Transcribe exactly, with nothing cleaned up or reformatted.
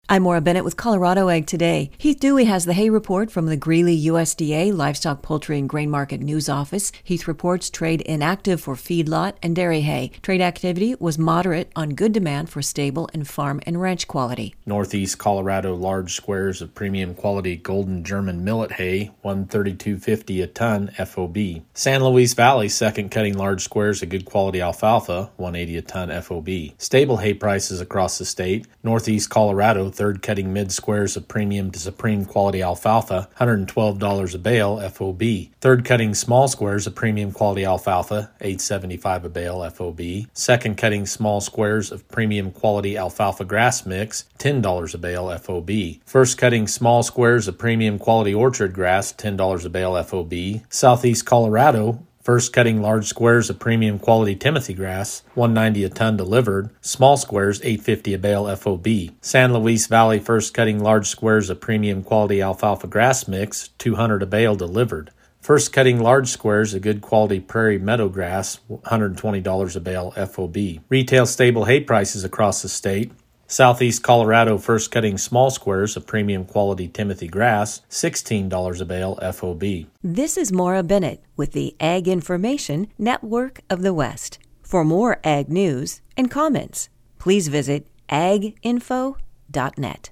I'm Maura Bennett with Colorado Ag Today. Heath Dewey has the hay report from the Greeley U S D A Livestock, Poultry, and Grain Market News Office. Heath reports trade inactive for feedlot and dairy hay. Trade activity was moderate on good demand for stable and farm and ranch quality. Northeast Colorado large squares of premium quality golden German millet hay, one thirty-two fifty a ton F O B. San Luis Valley second cutting large squares of good quality alfalfa, one eighty a ton F O B. Stable hay prices across the state. Northeast Colorado third cutting mid squares of premium to supreme quality alfalfa, one hundred twelve dollars a bale F O B. Third cutting small squares of premium quality alfalfa, eight seventy-five a bale F O B. Second cutting small squares of premium quality alfalfa grass mix, ten dollars a bale F O B. First cutting small squares of premium quality orchard grass, ten dollars a bale F O B. Southeast Colorado first cutting large squares of premium quality Timothy grass, one ninety a ton delivered. Small squares, eight fifty a bale F O B. San Luis Valley first cutting large squares of premium quality alfalfa grass mix, two hundred a bale delivered. First cutting large squares of good quality prairie meadow grass, one hundred twenty dollars a bale F O B. Retail stable hay prices across the state. Southeast Colorado first cutting small squares of premium quality Timothy grass, sixteen dollars a bale F O B. This is Maura Bennett with the Ag Information Network of the West. For more ag news and comments, please visit ag info dot net.